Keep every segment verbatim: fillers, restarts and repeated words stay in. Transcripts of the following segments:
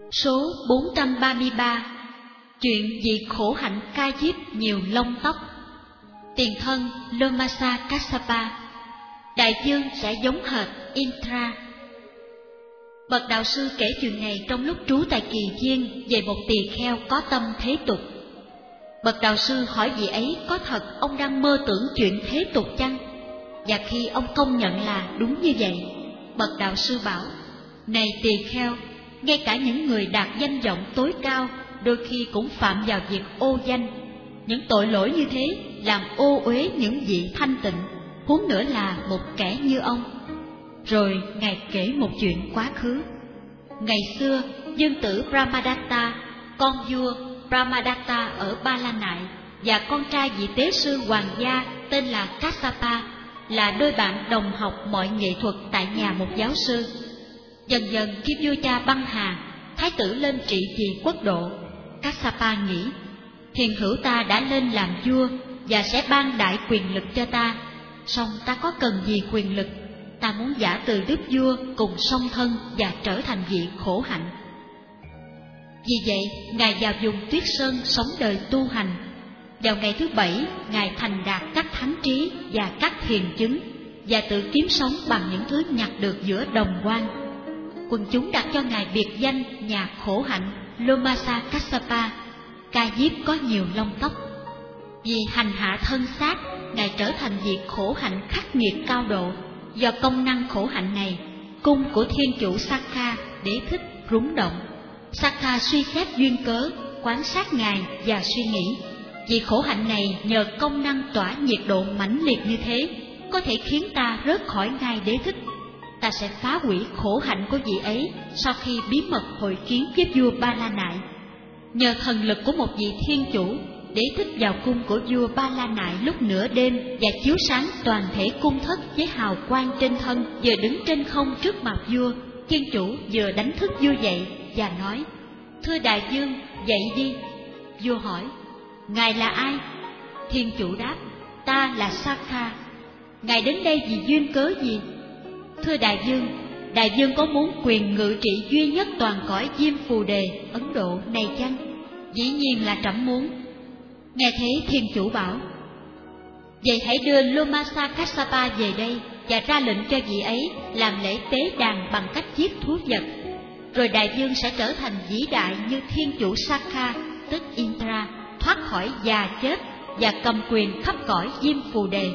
Số bốn trăm ba mươi ba. Chuyện vị khổ hạnh ca diếp nhiều lông tóc. Tiền thân Lomasa Kassapa. Đại dương sẽ giống hệt Indra. Bậc đạo sư kể chuyện này trong lúc trú tại Kỳ Viên về một tỳ kheo có tâm thế tục. Bậc đạo sư hỏi vị ấy có thật ông đang mơ tưởng chuyện thế tục chăng? Và khi ông công nhận là đúng như vậy, bậc đạo sư bảo: này tỳ kheo, ngay cả những người đạt danh vọng tối cao đôi khi cũng phạm vào việc ô danh. Những tội lỗi như thế làm ô uế những vị thanh tịnh, huống nữa là một kẻ như ông. Rồi ngài kể một chuyện quá khứ. Ngày xưa, dương tử Brahmadatta, con vua Brahmadatta ở Ba La Nại, và con trai vị tế sư hoàng gia tên là Kassapa là đôi bạn đồng học mọi nghệ thuật tại nhà một giáo sư. Dần dần khi vua cha băng hà, thái tử lên trị vì quốc độ, Kassapa nghĩ: hiền hữu ta đã lên làm vua và sẽ ban đại quyền lực cho ta, song ta có cần gì quyền lực? Ta muốn giả từ đức vua cùng song thân và trở thành vị khổ hạnh. Vì vậy, ngài vào vùng Tuyết Sơn sống đời tu hành. Vào ngày thứ bảy, ngài thành đạt các thánh trí và các hiền chứng, và tự kiếm sống bằng những thứ nhặt được giữa đồng quan. Quần chúng đặt cho ngài biệt danh nhà khổ hạnh Lomasa Kassapa, ca diếp có nhiều lông tóc. Vì hành hạ thân xác, ngài trở thành vị khổ hạnh khắc nghiệt cao độ. Do công năng khổ hạnh này, cung của thiên chủ Sakha đế thích rúng động. Sakha suy xét duyên cớ, quan sát ngài và suy nghĩ: vị khổ hạnh này nhờ công năng tỏa nhiệt độ mãnh liệt như thế, có thể khiến ta rớt khỏi ngai đế thích. Ta sẽ phá hủy khổ hạnh của vị ấy sau khi bí mật hội kiến với vua Ba La Nại. Nhờ thần lực của một vị thiên chủ, đế thích vào cung của vua Ba La Nại lúc nửa đêm và chiếu sáng toàn thể cung thất với hào quang trên thân. Vừa đứng trên không trước mặt vua, thiên chủ vừa đánh thức vua dậy và nói: thưa đại vương, dậy đi. Vua hỏi: ngài là ai? Thiên chủ đáp: ta là Sakha. Ngài đến đây vì duyên cớ gì? Thưa đại vương, đại vương có muốn quyền ngự trị duy nhất toàn cõi Diêm Phù Đề, Ấn Độ này chăng? Dĩ nhiên là trẫm muốn. Nghe thế, thiên chủ bảo: vậy hãy đưa Lomasa Kassapa về đây và ra lệnh cho vị ấy làm lễ tế đàn bằng cách giết thú vật. Rồi đại vương sẽ trở thành vĩ đại như thiên chủ Sakha, tức Indra, thoát khỏi già chết và cầm quyền khắp cõi Diêm Phù Đề.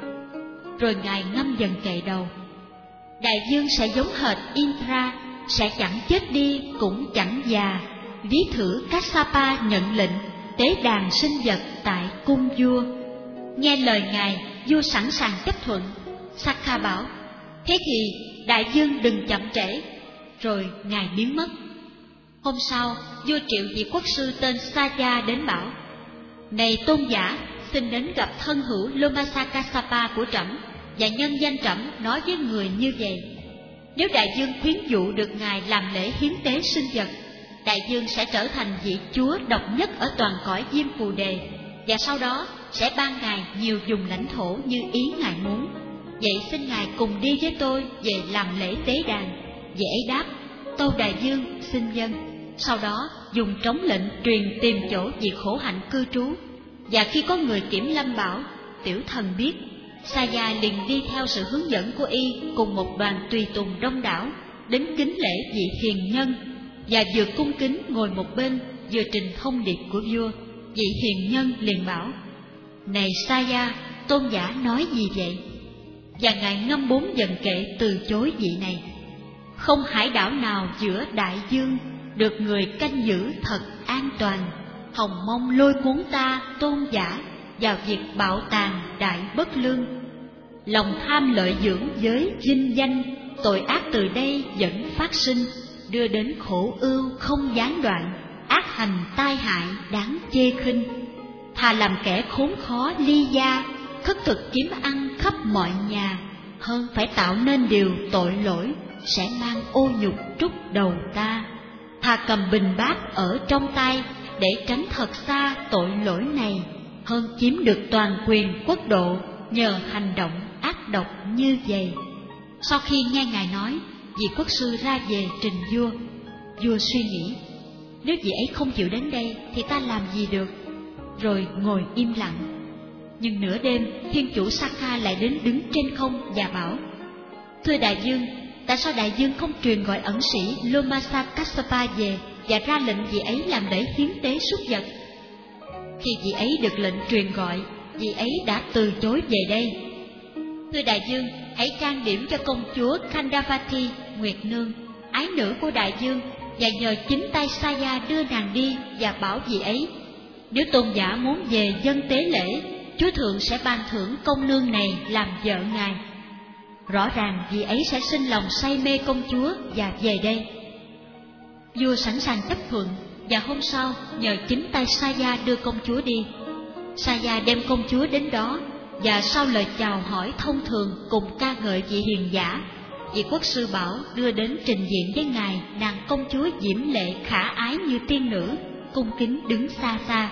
Rồi ngài ngâm dần kệ đầu: đại vương sẽ giống hệt Indra, sẽ chẳng chết đi cũng chẳng già. Ví thử Kassapa nhận lệnh tế đàn sinh vật tại cung vua. Nghe lời ngài, vua sẵn sàng chấp thuận. Sakha bảo: thế thì đại vương đừng chậm trễ. Rồi ngài biến mất. Hôm sau, vua triệu vị quốc sư tên Saja đến bảo: này tôn giả, xin đến gặp thân hữu Lomasa Kassapa của trẫm, và nhân danh trẫm nói với người như vậy: nếu đại vương khuyến dụ được ngài làm lễ hiến tế sinh vật, đại vương sẽ trở thành vị chúa độc nhất ở toàn cõi Diêm Phù Đề, và sau đó sẽ ban ngài nhiều vùng lãnh thổ như ý ngài muốn. Vậy xin ngài cùng đi với tôi về làm lễ tế đàn. Vị ấy đáp: tâu đại vương, xin vâng. Sau đó dùng trống lệnh truyền tìm chỗ vị khổ hạnh cư trú. Và khi có người kiểm lâm bảo: tiểu thần biết, Saya liền đi theo sự hướng dẫn của y cùng một đoàn tùy tùng đông đảo đến kính lễ vị hiền nhân, và vừa cung kính ngồi một bên vừa trình thông điệp của vua. Vị hiền nhân liền bảo: này Saya, tôn giả nói gì vậy? Và ngài ngâm bốn dần kệ từ chối vị này: không hải đảo nào giữa đại dương được người canh giữ thật an toàn. Hồng mong lôi cuốn ta tôn giả vào việc bạo tàn đại bất lương. Lòng tham lợi dưỡng giới vinh danh, tội ác từ đây vẫn phát sinh, đưa đến khổ ưu không gián đoạn, ác hành tai hại đáng chê khinh. Thà làm kẻ khốn khó ly gia, khất thực kiếm ăn khắp mọi nhà, hơn phải tạo nên điều tội lỗi sẽ mang ô nhục trút đầu ta. Thà cầm bình bát ở trong tay để tránh thật xa tội lỗi này, hơn chiếm được toàn quyền quốc độ nhờ hành động ác độc như vậy. Sau khi nghe ngài nói, vị quốc sư ra về trình vua. Vua suy nghĩ, nếu vị ấy không chịu đến đây thì ta làm gì được, rồi ngồi im lặng. Nhưng nửa đêm, thiên chủ Saka lại đến đứng trên không và bảo: Thưa đại vương, tại sao đại vương không truyền gọi ẩn sĩ Lomasa Kassapa về và ra lệnh vị ấy làm lễ hiến tế súc vật? Khi vị ấy được lệnh truyền gọi, vị ấy đã từ chối về đây. Thưa đại vương, hãy trang điểm cho công chúa Khandavati, Nguyệt Nương, ái nữ của đại vương, và nhờ chính tay Saya đưa nàng đi và bảo vị ấy: nếu tôn giả muốn về dâng tế lễ, Chúa Thượng sẽ ban thưởng công nương này làm vợ ngài. Rõ ràng vị ấy sẽ sinh lòng say mê công chúa và về đây. Vua sẵn sàng chấp thuận, và hôm sau nhờ chính tay Saya đưa công chúa đi. Saya đem công chúa đến đó, và sau lời chào hỏi thông thường cùng ca ngợi vị hiền giả, vị quốc sư bảo đưa đến trình diện với ngài nàng công chúa diễm lệ khả ái như tiên nữ, cung kính đứng xa xa.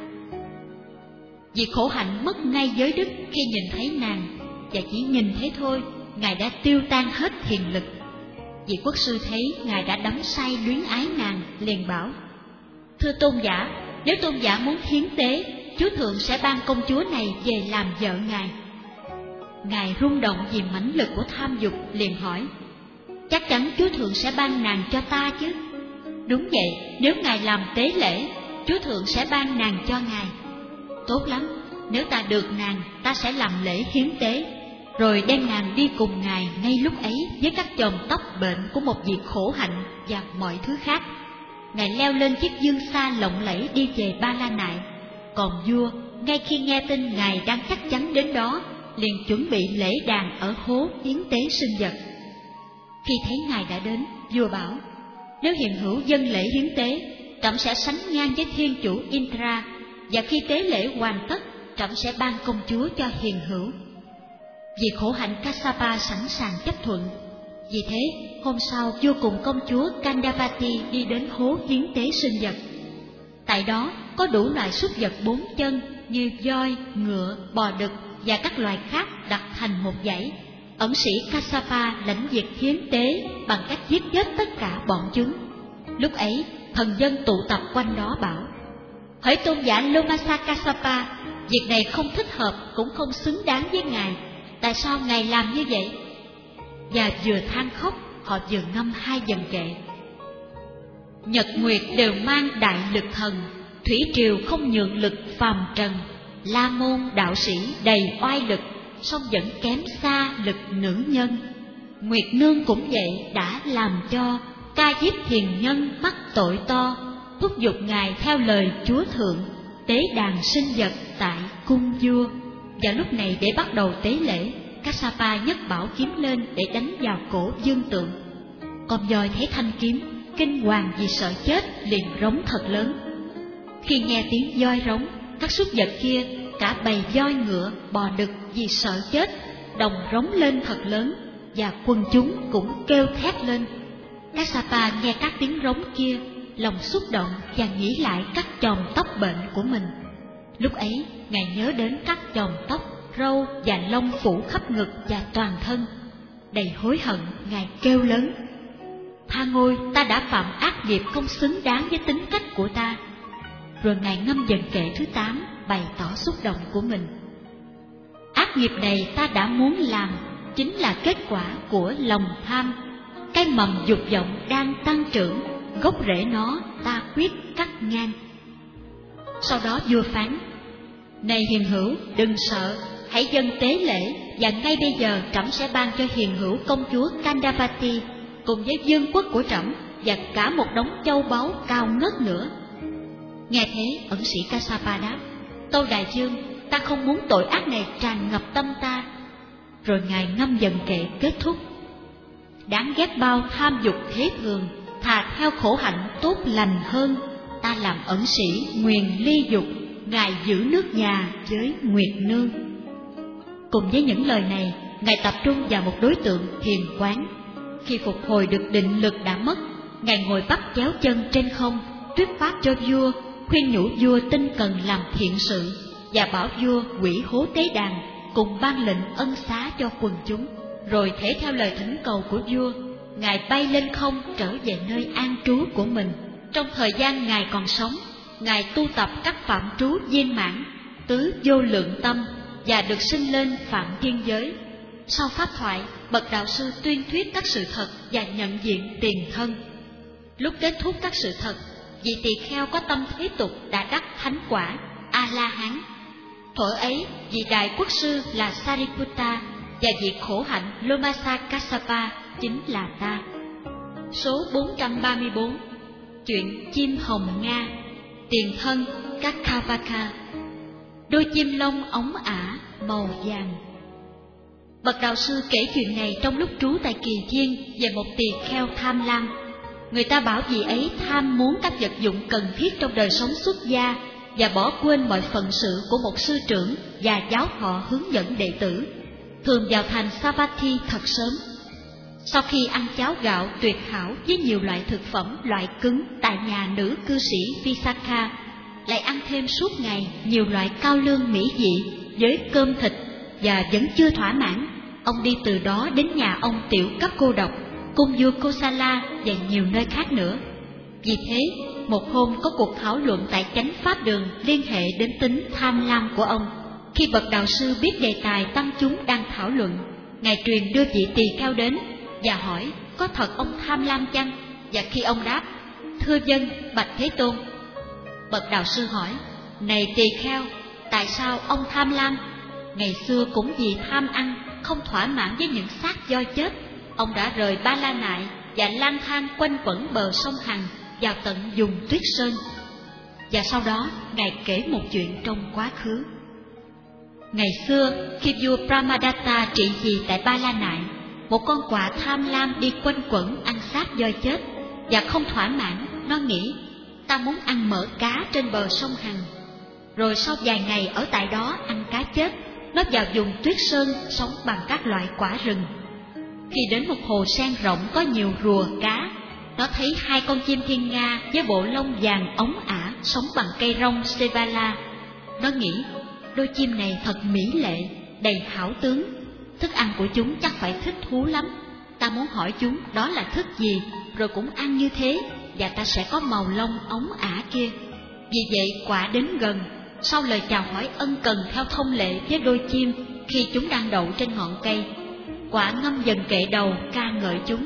Vị khổ hạnh mất ngay giới đức khi nhìn thấy nàng, và chỉ nhìn thấy thôi, ngài đã tiêu tan hết thiền lực. Vị quốc sư thấy ngài đã đắm say luyến ái nàng, liền bảo: Thưa tôn giả, nếu tôn giả muốn hiến tế, Chúa Thượng sẽ ban công chúa này về làm vợ ngài. Ngài rung động vì mãnh lực của tham dục, liền hỏi: Chắc chắn Chúa Thượng sẽ ban nàng cho ta chứ? Đúng vậy, nếu ngài làm tế lễ, Chúa Thượng sẽ ban nàng cho ngài. Tốt lắm, nếu ta được nàng, ta sẽ làm lễ hiến tế, rồi đem nàng đi cùng ngài ngay lúc ấy với các chòm tóc bệnh của một vị khổ hạnh và mọi thứ khác. Ngài leo lên chiếc dương xa lộng lẫy đi về Ba La Nại. Còn vua, ngay khi nghe tin ngài đang chắc chắn đến đó, liền chuẩn bị lễ đàn ở hố hiến tế sinh vật. Khi thấy ngài đã đến, vua bảo: Nếu hiện hữu dân lễ hiến tế, trẫm sẽ sánh ngang với thiên chủ Indra, và khi tế lễ hoàn tất, trẫm sẽ ban công chúa cho hiền hữu. Vị khổ hạnh Kassapa sẵn sàng chấp thuận. Vì thế, hôm sau vua cùng công chúa Khandavati đi đến hố hiến tế sinh vật. Tại đó có đủ loại súc vật bốn chân như voi, ngựa, bò đực và các loài khác đặt thành một dãy. Ẩn sĩ Kassapa lãnh việc hiến tế bằng cách giết chết tất cả bọn chúng. Lúc ấy, thần dân tụ tập quanh đó bảo: Hỡi tôn giả Lomasa Kassapa, việc này không thích hợp cũng không xứng đáng với ngài. Tại sao ngài làm như vậy? Và vừa than khóc, họ vừa ngâm hai dần kệ: Nhật nguyệt đều mang đại lực thần, thủy triều không nhượng lực phàm trần. La môn đạo sĩ đầy oai lực, song vẫn kém xa lực nữ nhân. Nguyệt nương cũng vậy, đã làm cho Ca Diếp thiền nhân mắc tội to, thúc giục ngài theo lời Chúa Thượng tế đàn sinh vật tại cung vua. Và lúc này để bắt đầu tế lễ, Kassapa nhấc bảo kiếm lên để đánh vào cổ dương tượng. Con voi thấy thanh kiếm, kinh hoàng vì sợ chết, liền rống thật lớn. Khi nghe tiếng voi rống, các súc vật kia, cả bầy voi ngựa, bò đực vì sợ chết, đồng rống lên thật lớn, và quần chúng cũng kêu thét lên. Kassapa nghe các tiếng rống kia, lòng xúc động và nghĩ lại các chòm tóc bệnh của mình. Lúc ấy, ngài nhớ đến các chòm tóc, râu và lông phủ khắp ngực và toàn thân. Đầy hối hận, ngài kêu lớn: Tha ngôi, ta đã phạm ác nghiệp không xứng đáng với tính cách của ta. Rồi ngài ngâm dần kệ thứ tám, bày tỏ xúc động của mình: Ác nghiệp này ta đã muốn làm, chính là kết quả của lòng tham. Cái mầm dục vọng đang tăng trưởng, gốc rễ nó ta quyết cắt ngang. Sau đó vua phán: Này hiền hữu, đừng sợ, hãy dâng tế lễ, và ngay bây giờ trẫm sẽ ban cho hiền hữu công chúa Khandavati cùng với vương quốc của trẫm và cả một đống châu báu cao ngất nữa. Nghe thế, ẩn sĩ Kassapa đáp: Tâu đại vương, ta không muốn tội ác này tràn ngập tâm ta. Rồi ngài ngâm dần kệ kết thúc: Đáng ghét bao tham dục thế thường, thà theo khổ hạnh tốt lành hơn. Ta làm ẩn sĩ nguyền ly dục, ngài giữ nước nhà với Nguyệt nương. Cùng với những lời này, ngài tập trung vào một đối tượng thiền quán. Khi phục hồi được định lực đã mất, ngài ngồi bắt chéo chân trên không, thuyết pháp cho vua, khuyên nhủ vua tinh cần làm thiện sự, và bảo vua hủy hố tế đàn, cùng ban lệnh ân xá cho quần chúng. Rồi thể theo lời thỉnh cầu của vua, Ngài bay lên không trở về nơi an trú của mình. Trong thời gian Ngài còn sống, Ngài tu tập các phạm trú viên mãn, tứ vô lượng tâm và được sinh lên phạm thiên giới. Sau pháp thoại, bậc đạo sư tuyên thuyết các sự thật và nhận diện tiền thân. Lúc kết thúc các sự thật, vị tỳ kheo có tâm thế tục đã đắc thánh quả A La Hán. Thuở ấy, vị đại quốc sư là Sariputta và vị khổ hạnh Lomasa Kassapa chính là ta. Số bốn trăm ba mươi bốn. Chuyện chim hồng Nga. Tiền thân Kakavaka. Đôi chim lông óng ả màu vàng. Bậc đạo sư kể chuyện này trong lúc trú tại Kỳ Viên về một tỳ kheo tham lam. Người ta bảo vị ấy tham muốn các vật dụng cần thiết trong đời sống xuất gia và bỏ quên mọi phận sự của một sư trưởng và giáo họ hướng dẫn đệ tử, thường vào thành Savatthi thật sớm. Sau khi ăn cháo gạo tuyệt hảo với nhiều loại thực phẩm loại cứng tại nhà nữ cư sĩ Visakha, lại ăn thêm suốt ngày nhiều loại cao lương mỹ vị với cơm thịt và vẫn chưa thỏa mãn, ông đi từ đó đến nhà ông tiểu cấp cô độc, cung vua Kosala và nhiều nơi khác nữa. Vì thế, một hôm có cuộc thảo luận tại chánh pháp đường liên hệ đến tính tham lam của ông. Khi bậc đạo sư biết đề tài tăng chúng đang thảo luận, Ngài truyền đưa vị tỳ kheo đến và hỏi có thật ông tham lam chăng? Và khi ông đáp, thưa vâng, bạch Thế Tôn. Bậc đạo sư hỏi, này tỳ kheo, tại sao ông tham lam? Ngày xưa cũng vì tham ăn, không thỏa mãn với những xác voi chết, ông đã rời Ba La Nại và lang thang quanh quẩn bờ sông Hằng vào tận vùng Tuyết Sơn. Và sau đó Ngài kể một chuyện trong quá khứ. Ngày xưa, khi vua Brahmadatta trị vì tại Ba La Nại, một con quạ tham lam đi quanh quẩn ăn xác voi chết, và không thỏa mãn, nó nghĩ ta muốn ăn mỡ cá trên bờ sông Hằng. Rồi sau vài ngày ở tại đó ăn cá chết, nó vào vùng Tuyết Sơn sống bằng các loại quả rừng. Khi đến một hồ sen rộng có nhiều rùa cá, nó thấy hai con chim thiên nga với bộ lông vàng óng ả sống bằng cây rong Sevala. Nó nghĩ đôi chim này thật mỹ lệ, đầy hảo tướng, thức ăn của chúng chắc phải thích thú lắm. Ta muốn hỏi chúng đó là thức gì, rồi cũng ăn như thế, và ta sẽ có màu lông óng ả kia. Vì vậy quạ đến gần, sau lời chào hỏi ân cần theo thông lệ với đôi chim khi chúng đang đậu trên ngọn cây, quạ ngâm dần kệ đầu ca ngợi chúng.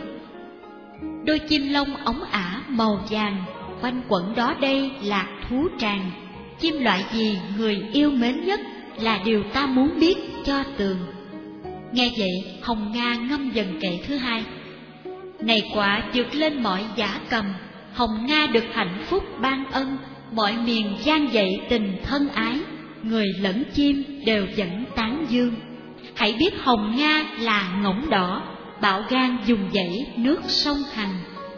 Đôi chim lông óng ả màu vàng, quanh quẩn đó đây lạc thú tràng. Chim loại gì người yêu mến nhất là điều ta muốn biết cho tường. Nghe vậy, Hồng Nga ngâm dần kệ thứ hai. Này quạ vượt lên mọi giả cầm, Hồng Nga được hạnh phúc ban ân, mọi miền vang dậy tình thân ái, người lẫn chim đều vẫn tán dương. Hãy biết Hồng Nga là ngỗng đỏ, bạo gan dùng dãy nước sông Hằng.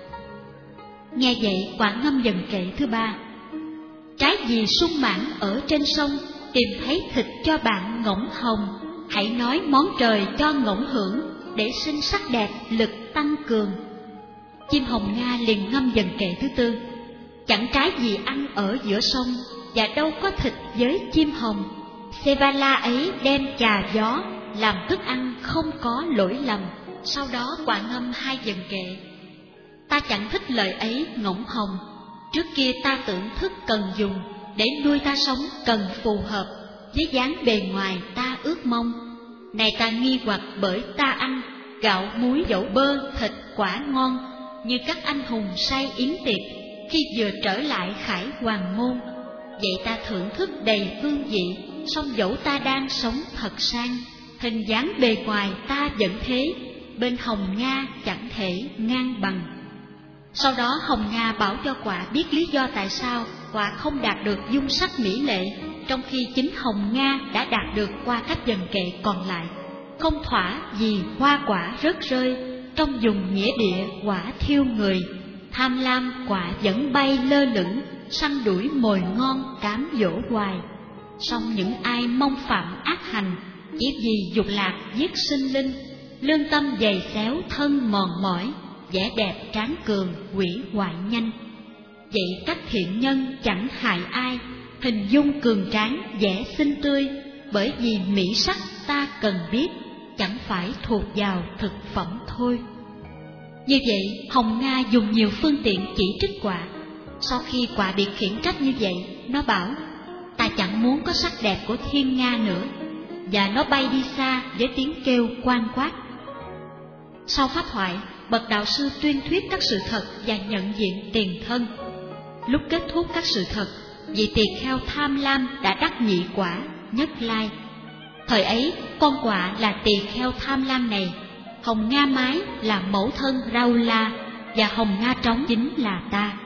Nghe vậy, quạ ngâm dần kệ thứ ba. Trái gì sung mãn ở trên sông, tìm thấy thịt cho bạn ngỗng hồng. Hãy nói món trời cho ngỗng hưởng, để sinh sắc đẹp lực tăng cường. Chim Hồng Nga liền ngâm dần kệ thứ tư. Chẳng trái gì ăn ở giữa sông, và đâu có thịt với chim hồng. Sevala ấy đem chà gió, làm thức ăn không có lỗi lầm. Sau đó quạ ngâm hai dần kệ. Ta chẳng thích lời ấy ngỗng hồng. Trước kia ta tưởng thức cần dùng, để nuôi ta sống cần phù hợp với dáng bề ngoài ta ước mong. Này ta nghi hoặc bởi ta ăn gạo muối dẫu bơ thịt quả ngon, như các anh hùng say yến tiệc khi vừa trở lại khải hoàng môn. Vậy ta thưởng thức đầy hương vị, song dẫu ta đang sống thật sang, hình dáng bề ngoài ta vẫn thế, bên Hồng Nga chẳng thể ngang bằng. Sau đó Hồng Nga bảo cho quạ biết lý do tại sao quạ không đạt được dung sắc mỹ lệ, trong khi chính Hồng Nga đã đạt được qua các dần kệ còn lại. Không thỏa vì hoa quả rớt rơi, trong vùng nghĩa địa quả thiêu người. Tham lam quạ vẫn bay lơ lửng, săn đuổi mồi ngon cám dỗ hoài. Song những ai mong phạm ác hành, chỉ vì dục lạc giết sinh linh, lương tâm dày xéo thân mòn mỏi, vẻ đẹp tráng cường hủy hoại nhanh. Vậy các thiện nhân chẳng hại ai, hình dung cường tráng vẻ xinh tươi, bởi vì mỹ sắc ta cần biết, chẳng phải thuộc vào thực phẩm thôi. Như vậy, Hồng Nga dùng nhiều phương tiện chỉ trích quạ. Sau khi quạ bị khiển trách như vậy, nó bảo: ta chẳng muốn có sắc đẹp của thiên nga nữa, và nó bay đi xa với tiếng kêu oan quát. Sau pháp thoại, bậc đạo sư tuyên thuyết các sự thật và nhận diện tiền thân. Lúc kết thúc các sự thật, vị tỳ kheo tham lam đã đắc nhị quả, nhất lai. Thời ấy, con quạ là tỳ kheo tham lam này, Hồng Nga mái là mẫu thân Rau La, và Hồng Nga trống chính là ta.